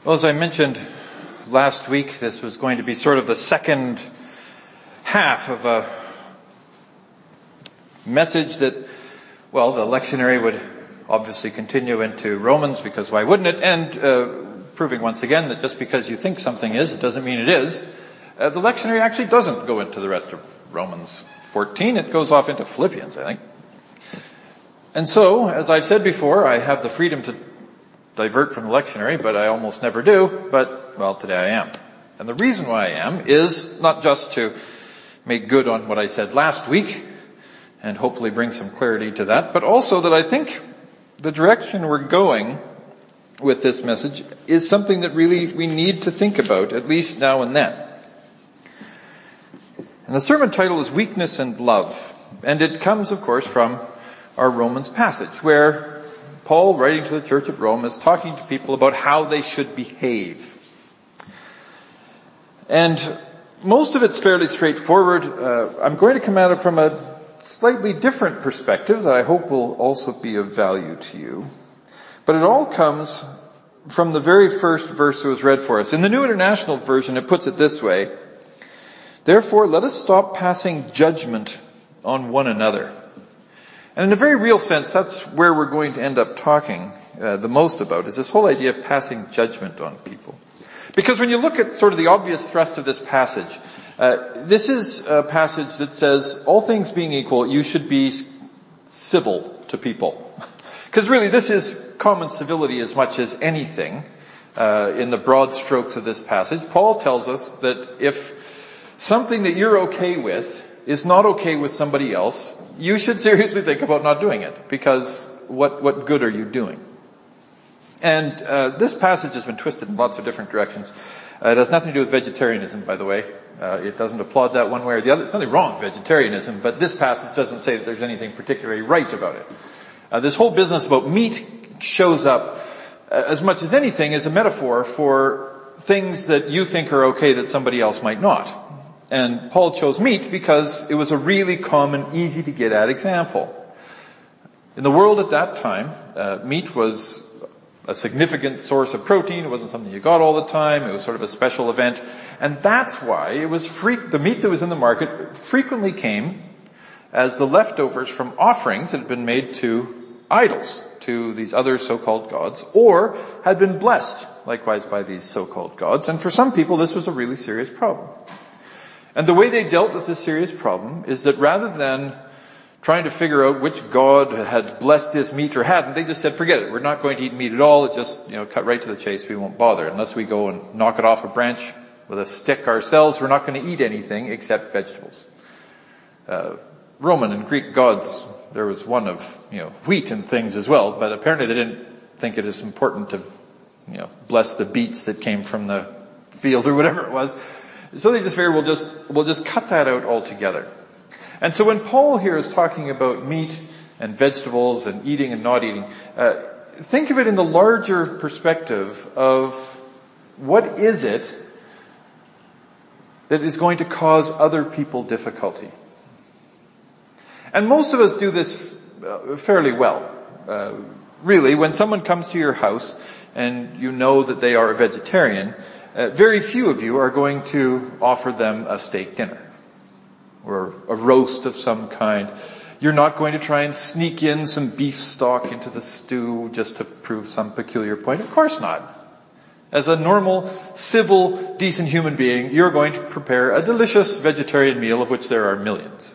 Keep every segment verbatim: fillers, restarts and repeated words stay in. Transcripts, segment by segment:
Well, as I mentioned last week, this was going to be sort of the second half of a message that, well, the lectionary would obviously continue into Romans, because why wouldn't it? And uh, proving once again that just because you think something is, it doesn't mean it is. Uh, the lectionary actually doesn't go into the rest of Romans fourteen. It goes off into Philippians, I think. And so, as I've said before, I have the freedom to divert from the lectionary, but I almost never do. But, well, today I am. And the reason why I am is not just to make good on what I said last week and hopefully bring some clarity to that, but also that I think the direction we're going with this message is something that really we need to think about, at least now and then. And the sermon title is Weakness and Love. And it comes, of course, from our Romans passage, where Paul, writing to the church at Rome, is talking to people about how they should behave. And most of it's fairly straightforward. Uh, I'm going to come at it from a slightly different perspective that I hope will also be of value to you. But it all comes from the very first verse that was read for us. In the New International Version, it puts it this way: "Therefore, let us stop passing judgment on one another." And in a very real sense, that's where we're going to end up talking uh, the most about, is this whole idea of passing judgment on people. Because when you look at sort of the obvious thrust of this passage, uh, this is a passage that says, all things being equal, you should be civil to people. Because really, this is common civility as much as anything uh, in the broad strokes of this passage. Paul tells us that if something that you're okay with is not okay with somebody else, you should seriously think about not doing it, because what, what good are you doing? And uh, this passage has been twisted in lots of different directions. Uh, it has nothing to do with vegetarianism, by the way. Uh, it doesn't applaud that one way or the other. There's nothing wrong with vegetarianism, but this passage doesn't say that there's anything particularly right about it. Uh, this whole business about meat shows up uh, as much as anything as a metaphor for things that you think are okay that somebody else might not. And Paul chose meat because it was a really common, easy to get at example. In the world at that time, uh, meat was a significant source of protein. It wasn't something you got all the time. It was sort of a special event. And that's why it was free, the meat that was in the market frequently came as the leftovers from offerings that had been made to idols, to these other so-called gods, or had been blessed likewise by these so-called gods. And for some people, this was a really serious problem. And the way they dealt with this serious problem is that rather than trying to figure out which god had blessed this meat or hadn't, they just said, forget it. We're not going to eat meat at all. It just, you know, cut right to the chase. We won't bother. Unless we go and knock it off a branch with a stick ourselves, we're not going to eat anything except vegetables. Uh, Roman and Greek gods, there was one of, you know, wheat and things as well, but apparently they didn't think it as important to, you know, bless the beets that came from the field or whatever it was. So they just figured we'll just, we'll just cut that out altogether. And so when Paul here is talking about meat and vegetables and eating and not eating, uh, think of it in the larger perspective of what is it that is going to cause other people difficulty. And most of us do this fairly well. Uh, really, when someone comes to your house and you know that they are a vegetarian, Uh, very few of you are going to offer them a steak dinner or a roast of some kind. You're not going to try and sneak in some beef stock into the stew just to prove some peculiar point. Of course not. As a normal, civil, decent human being, you're going to prepare a delicious vegetarian meal of which there are millions.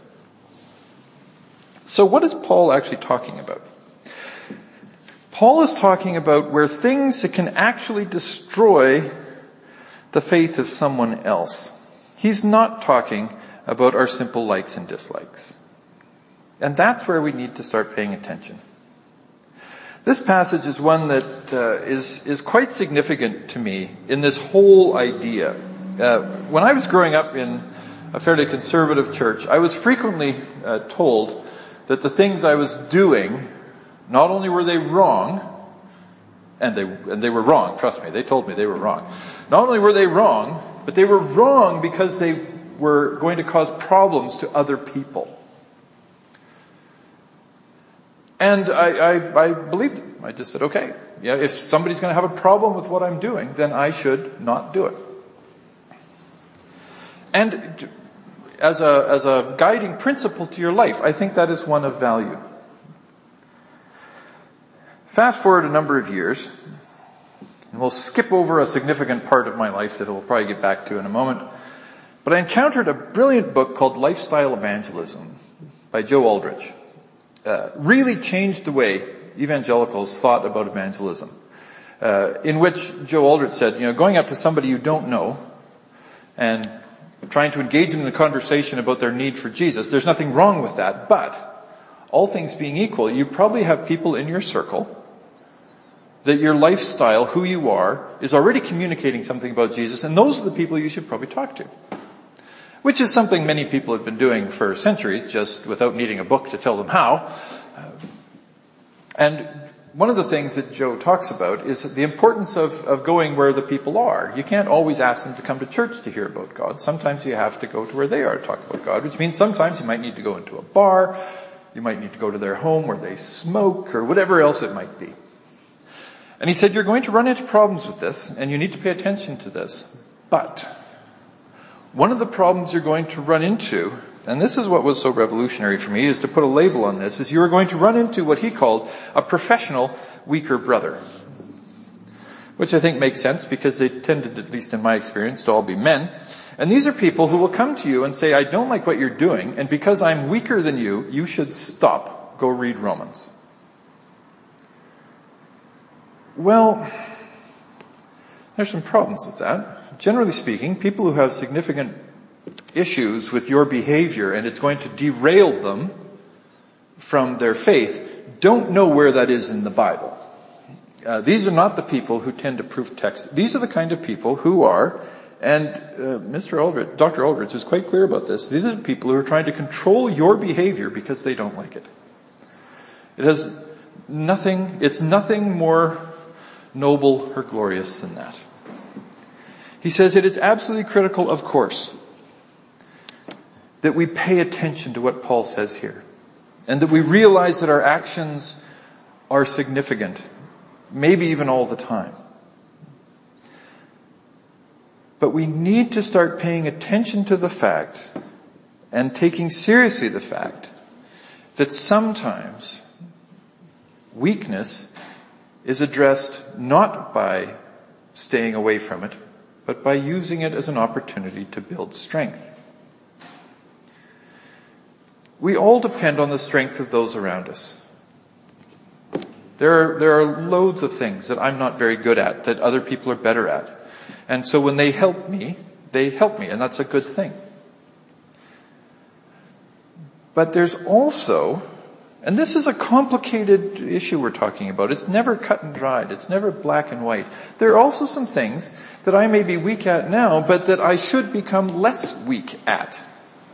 So what is Paul actually talking about? Paul is talking about where things that can actually destroy the faith of someone else. He's not talking about our simple likes and dislikes. And that's where we need to start paying attention. This passage is one that uh, is, is quite significant to me in this whole idea. Uh, when I was growing up in a fairly conservative church, I was frequently uh, told that the things I was doing, not only were they wrong, And they, and they were wrong, trust me, they told me they were wrong. Not only were they wrong, but they were wrong because they were going to cause problems to other people. And I, I, I believed it. I just said, okay, yeah, if somebody's going to have a problem with what I'm doing, then I should not do it. And as a, as a guiding principle to your life, I think that is one of value. Fast forward a number of years, and we'll skip over a significant part of my life that we'll probably get back to in a moment. But I encountered a brilliant book called Lifestyle Evangelism by Joe Aldrich. Uh, really changed the way evangelicals thought about evangelism. Uh, in which Joe Aldrich said, you know, going up to somebody you don't know and trying to engage them in a conversation about their need for Jesus, there's nothing wrong with that. But all things being equal, you probably have people in your circle that your lifestyle, who you are, is already communicating something about Jesus, and those are the people you should probably talk to. Which is something many people have been doing for centuries, just without needing a book to tell them how. And one of the things that Joe talks about is the importance of, of going where the people are. You can't always ask them to come to church to hear about God. Sometimes you have to go to where they are to talk about God, which means sometimes you might need to go into a bar, you might need to go to their home where they smoke, or whatever else it might be. And he said, you're going to run into problems with this, and you need to pay attention to this. But one of the problems you're going to run into, and this is what was so revolutionary for me, is to put a label on this, is you are going to run into what he called a professional weaker brother. Which I think makes sense because they tended, at least in my experience, to all be men. And these are people who will come to you and say, I don't like what you're doing, and because I'm weaker than you, you should stop. Go read Romans. Well, there's some problems with that. Generally speaking, people who have significant issues with your behavior and it's going to derail them from their faith don't know where that is in the Bible. Uh, these are not the people who tend to proof text. These are the kind of people who are, and uh, Mister Aldrich, Doctor Aldrich is quite clear about this, these are the people who are trying to control your behavior because they don't like it. It has nothing, it's nothing more noble or glorious than that. He says it is absolutely critical, of course, that we pay attention to what Paul says here, and that we realize that our actions are significant, maybe even all the time. But we need to start paying attention to the fact and taking seriously the fact that sometimes weakness is addressed not by staying away from it, but by using it as an opportunity to build strength. We all depend on the strength of those around us. There are, there are loads of things that I'm not very good at, that other people are better at. And so when they help me, they help me, and that's a good thing. But there's also, and this is a complicated issue we're talking about. It's never cut and dried. It's never black and white. There are also some things that I may be weak at now, but that I should become less weak at.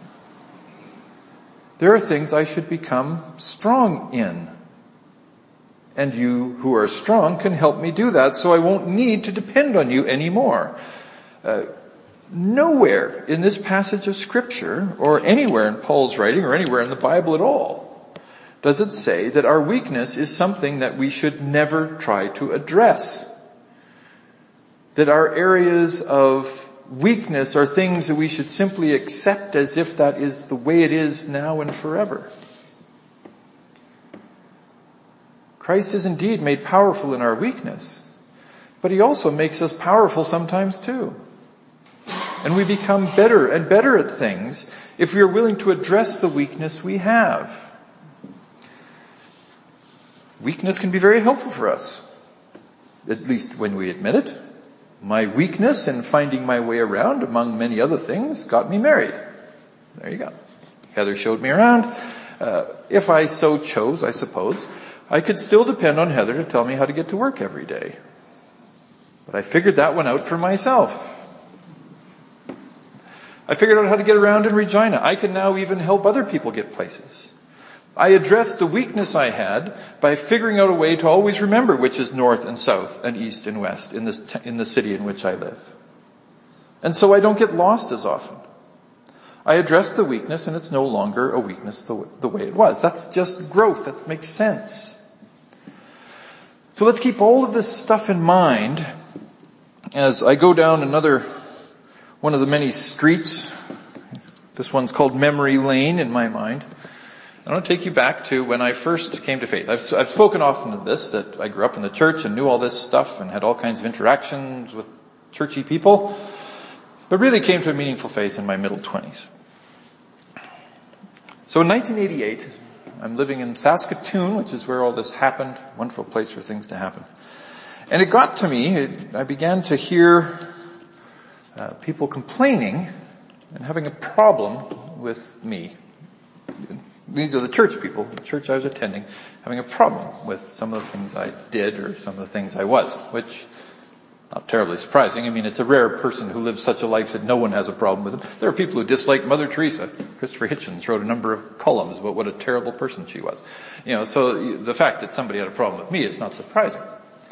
There are things I should become strong in. And you who are strong can help me do that, so I won't need to depend on you anymore. Uh, nowhere in this passage of Scripture, or anywhere in Paul's writing, or anywhere in the Bible at all, does it say that our weakness is something that we should never try to address. That our areas of weakness are things that we should simply accept as if that is the way it is now and forever. Christ is indeed made powerful in our weakness, but he also makes us powerful sometimes too. And we become better and better at things if we are willing to address the weakness we have. Weakness can be very helpful for us, at least when we admit it. My weakness in finding my way around, among many other things, got me married. There you go. Heather showed me around. Uh, if I so chose, I suppose, I could still depend on Heather to tell me how to get to work every day. But I figured that one out for myself. I figured out how to get around in Regina. I can now even help other people get places. I addressed the weakness I had by figuring out a way to always remember which is north and south and east and west in this t- in the city in which I live. And so I don't get lost as often. I addressed the weakness and it's no longer a weakness the, w- the way it was. That's just growth. That makes sense. So let's keep all of this stuff in mind as I go down another one of the many streets. This one's called Memory Lane in my mind. I want to take you back to when I first came to faith. I've, I've spoken often of this, that I grew up in the church and knew all this stuff and had all kinds of interactions with churchy people, but really came to a meaningful faith in my middle twenties. So in nineteen eighty-eight, I'm living in Saskatoon, which is where all this happened. Wonderful place for things to happen. And it got to me, it, I began to hear uh, people complaining and having a problem with me. These are the church people, the church I was attending, having a problem with some of the things I did or some of the things I was, which not terribly surprising. I mean, it's a rare person who lives such a life that no one has a problem with him. There are people who dislike Mother Teresa. Christopher Hitchens wrote a number of columns about what a terrible person she was. You know, so the fact that somebody had a problem with me is not surprising.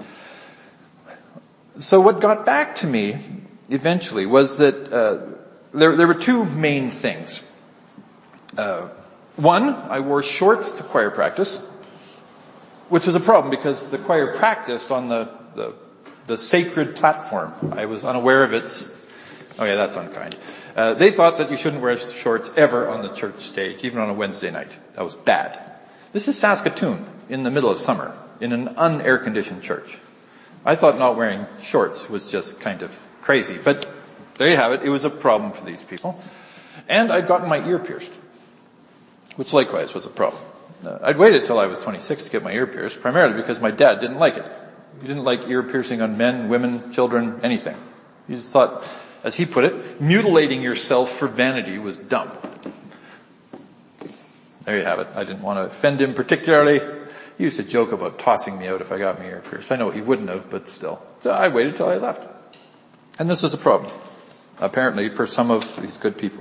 So what got back to me eventually was that uh, there, there were two main things. Uh, one, I wore shorts to choir practice, which was a problem because the choir practiced on the, the, the sacred platform. I was unaware of its, oh yeah, that's unkind. Uh, they thought that you shouldn't wear shorts ever on the church stage, even on a Wednesday night. That was bad. This is Saskatoon in the middle of summer in an un-air conditioned church. I thought not wearing shorts was just kind of crazy, but there you have it. It was a problem for these people. And I'd gotten my ear pierced, which likewise was a problem. Uh, I'd waited till I was twenty-six to get my ear pierced, primarily because my dad didn't like it. He didn't like ear piercing on men, women, children, anything. He just thought, as he put it, mutilating yourself for vanity was dumb. There you have it. I didn't want to offend him particularly. He used to joke about tossing me out if I got my ear pierced. I know he wouldn't have, but still. So I waited till I left. And this was a problem, apparently, for some of these good people.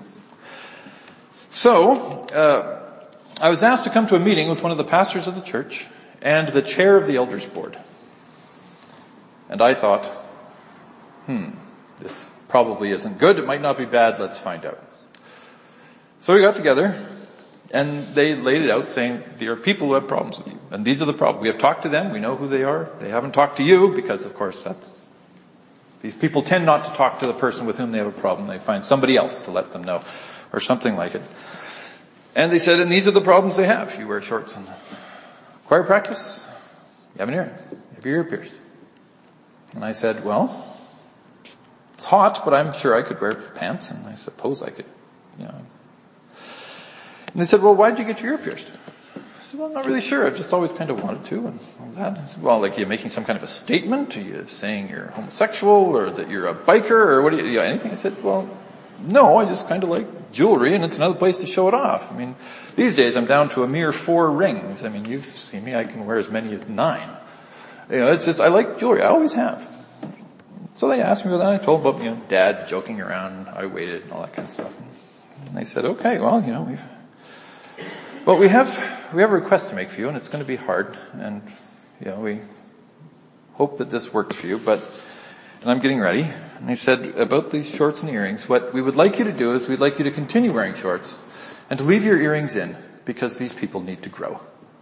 So, uh, I was asked to come to a meeting with one of the pastors of the church and the chair of the elders board. And I thought, hmm, this probably isn't good. It might not be bad. Let's find out. So we got together and they laid it out saying, there are people who have problems with you. And these are the problems. We have talked to them. We know who they are. They haven't talked to you because, of course, that's, these people tend not to talk to the person with whom they have a problem. They find somebody else to let them know or something like it. And they said, and these are the problems they have. You wear shorts in choir practice. You have an ear. You have your ear pierced. And I said, well, it's hot, but I'm sure I could wear pants, and I suppose I could, you know. And they said, well, why'd you get your ear pierced? I said, well, I'm not really sure. I've just always kind of wanted to, and all that. I said, well, like, are you making some kind of a statement? Are you saying you're homosexual, or that you're a biker, or what are you, you know, anything? I said, well, no, I just kind of like jewelry, and it's another place to show it off. I mean, these days I'm down to a mere four rings. I mean, you've seen me, I can wear as many as nine. You know, it's just, I like jewelry. I always have. So they asked me about that. I told them about, you know, Dad joking around. I waited and all that kind of stuff. And they said, okay, well, you know, we've, well, we have, we have a request to make for you, and it's going to be hard. And, you know, we hope that this works for you, but, and I'm getting ready. And they said, about these shorts and earrings, what we would like you to do is we'd like you to continue wearing shorts and to leave your earrings in because these people need to grow.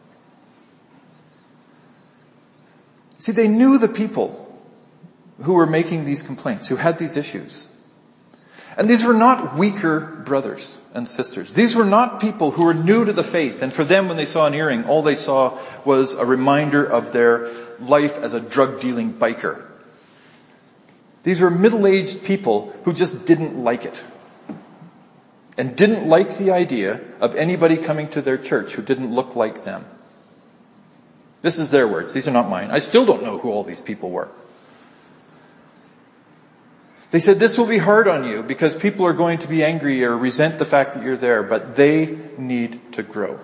See, they knew the people who were making these complaints, who had these issues. And these were not weaker brothers and sisters. These were not people who were new to the faith, and for them, when they saw an earring, all they saw was a reminder of their life as a drug-dealing biker. These were middle-aged people who just didn't like it. And didn't like the idea of anybody coming to their church who didn't look like them. This is their words. These are not mine. I still don't know who all these people were. They said, this will be hard on you because people are going to be angry or resent the fact that you're there, but they need to grow.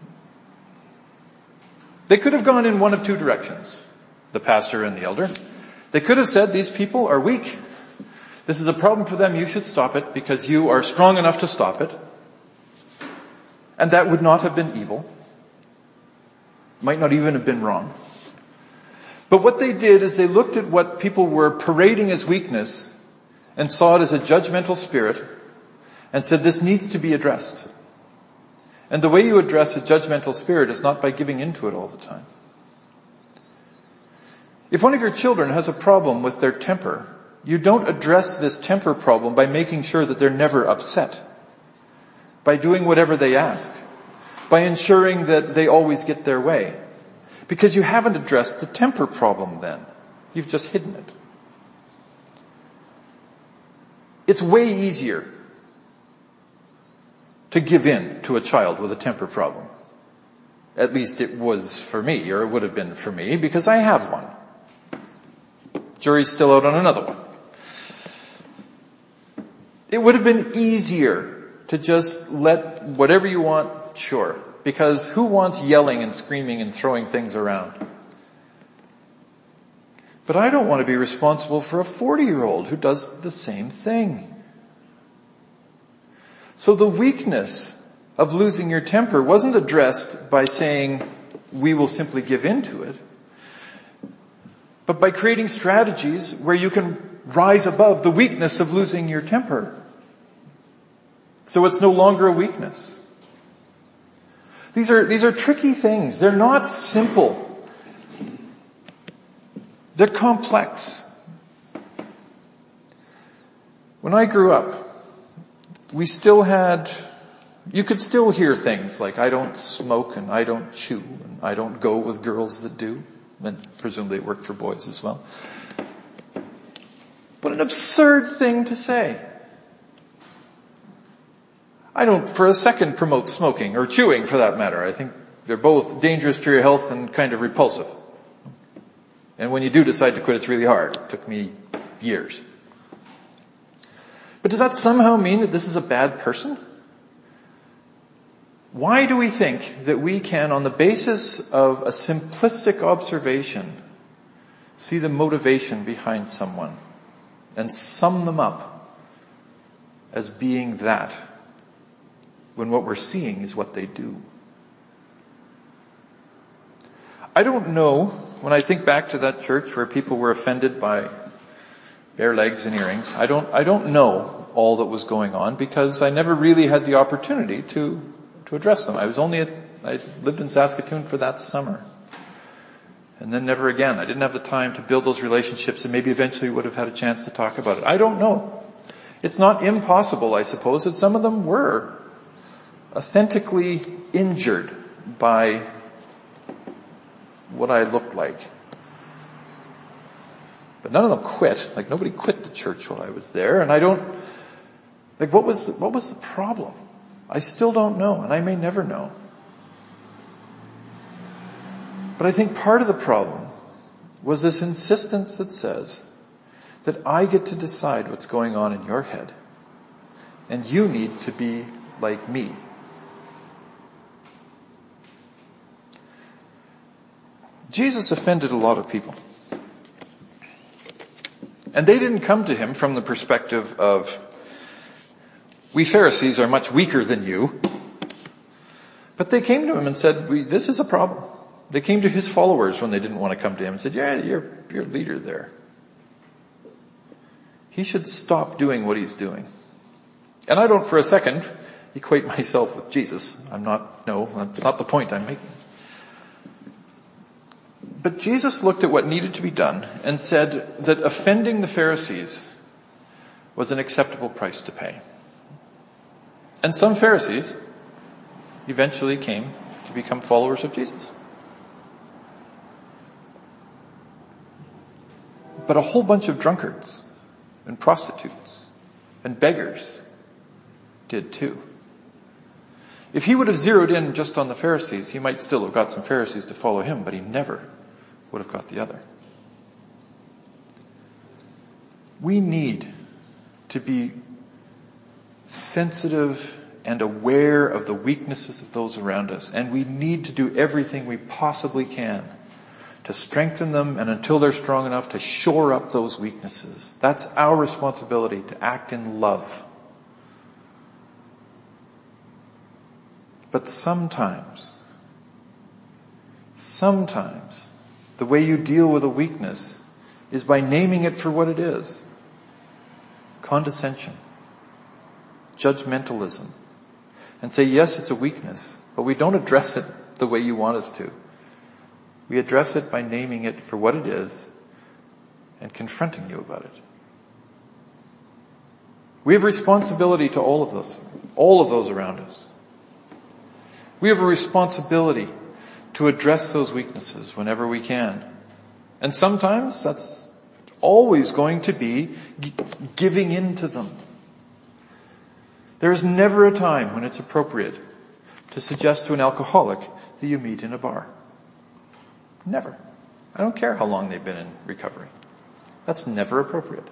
They could have gone in one of two directions, the pastor and the elder. They could have said, these people are weak. This is a problem for them. You should stop it because you are strong enough to stop it. And that would not have been evil. Might not even have been wrong. But what they did is they looked at what people were parading as weakness and saw it as a judgmental spirit and said, this needs to be addressed. And the way you address a judgmental spirit is not by giving in to it all the time. If one of your children has a problem with their temper, you don't address this temper problem by making sure that they're never upset, by doing whatever they ask, by ensuring that they always get their way. Because you haven't addressed the temper problem then. You've just hidden it. It's way easier to give in to a child with a temper problem. At least it was for me, or it would have been for me, because I have one. Jury's still out on another one. It would have been easier to just let whatever you want, sure. Because who wants yelling and screaming and throwing things around? But I don't want to be responsible for a forty-year-old who does the same thing. So the weakness of losing your temper wasn't addressed by saying, we will simply give in to it, but by creating strategies where you can rise above the weakness of losing your temper. So it's no longer a weakness. These are, these are tricky things. They're not simple. They're complex. When I grew up, we still had, you could still hear things like, I don't smoke and I don't chew and I don't go with girls that do. And presumably it worked for boys as well. What an absurd thing to say. I don't for a second promote smoking or chewing for that matter. I think they're both dangerous to your health and kind of repulsive. And when you do decide to quit, it's really hard. It took me years. But does that somehow mean that this is a bad person? Why do we think that we can, on the basis of a simplistic observation, see the motivation behind someone and sum them up as being that, when what we're seeing is what they do? I don't know, when I think back to that church where people were offended by bare legs and earrings, I don't, I don't know all that was going on because I never really had the opportunity to, to address them. I was only at, I lived in Saskatoon for that summer. And then never again. I didn't have the time to build those relationships and maybe eventually would have had a chance to talk about it. I don't know. It's not impossible, I suppose, that some of them were authentically injured by what I looked like. But none of them quit. Like, nobody quit the church while I was there. And I don't, like, what was the, what was the problem? I still don't know, and I may never know. But I think part of the problem was this insistence that says that I get to decide what's going on in your head, and you need to be like me. Jesus offended a lot of people. And they didn't come to him from the perspective of, we Pharisees are much weaker than you. But they came to him and said, we, this is a problem. They came to his followers when they didn't want to come to him and said, yeah, you're, you're a leader there. He should stop doing what he's doing. And I don't for a second equate myself with Jesus. I'm not, no, that's not the point I'm making. But Jesus looked at what needed to be done and said that offending the Pharisees was an acceptable price to pay. And some Pharisees eventually came to become followers of Jesus. But a whole bunch of drunkards and prostitutes and beggars did too. If he would have zeroed in just on the Pharisees, he might still have got some Pharisees to follow him, but he never would have got the other. We need to be sensitive and aware of the weaknesses of those around us, and we need to do everything we possibly can to strengthen them, and until they're strong enough, to shore up those weaknesses. That's our responsibility, to act in love. But sometimes, sometimes, the way you deal with a weakness is by naming it for what it is. Condescension. Judgmentalism. And say, yes, it's a weakness, but we don't address it the way you want us to. We address it by naming it for what it is and confronting you about it. We have responsibility to all of those, all of those around us. We have a responsibility to address those weaknesses whenever we can. And sometimes that's always going to be g- giving in to them. There is never a time when it's appropriate to suggest to an alcoholic that you meet in a bar. Never. I don't care how long they've been in recovery. That's never appropriate.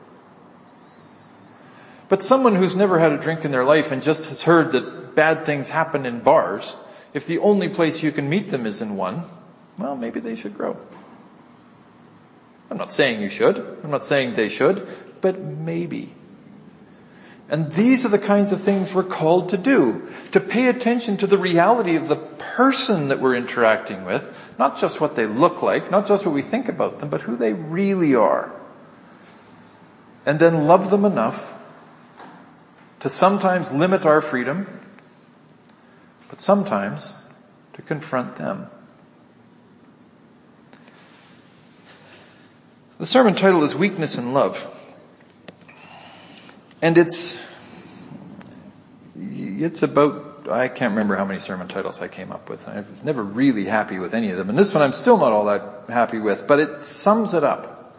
But someone who's never had a drink in their life and just has heard that bad things happen in bars, if the only place you can meet them is in one, well, maybe they should grow. I'm not saying you should. I'm not saying they should, but maybe. And these are the kinds of things we're called to do, to pay attention to the reality of the person that we're interacting with, not just what they look like, not just what we think about them, but who they really are. And then love them enough to sometimes limit our freedom, but sometimes to confront them. The sermon title is Weakness in Love. And it's, it's about, I can't remember how many sermon titles I came up with. I was never really happy with any of them. And this one I'm still not all that happy with, but it sums it up.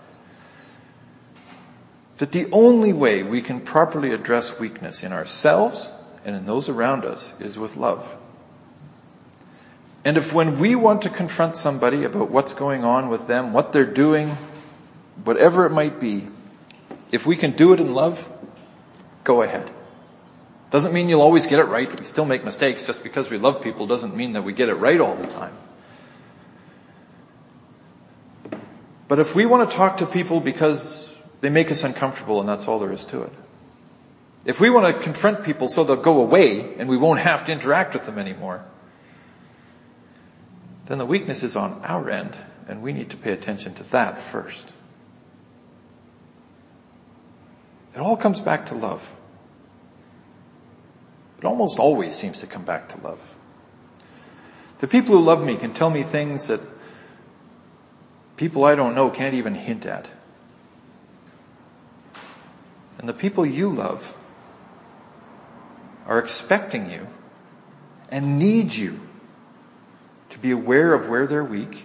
That the only way we can properly address weakness in ourselves and in those around us is with love. And if when we want to confront somebody about what's going on with them, what they're doing, whatever it might be, if we can do it in love, go ahead. Doesn't mean you'll always get it right. We still make mistakes. Just because we love people doesn't mean that we get it right all the time. But if we want to talk to people because they make us uncomfortable and that's all there is to it. If we want to confront people so they'll go away and we won't have to interact with them anymore, then the weakness is on our end and we need to pay attention to that first. It all comes back to love. It almost always seems to come back to love. The people who love me can tell me things that people I don't know can't even hint at. And the people you love are expecting you and need you to be aware of where they're weak,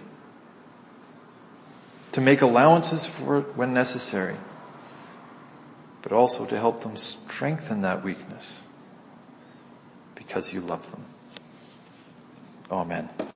to make allowances for it when necessary, but also to help them strengthen that weakness because you love them. Amen.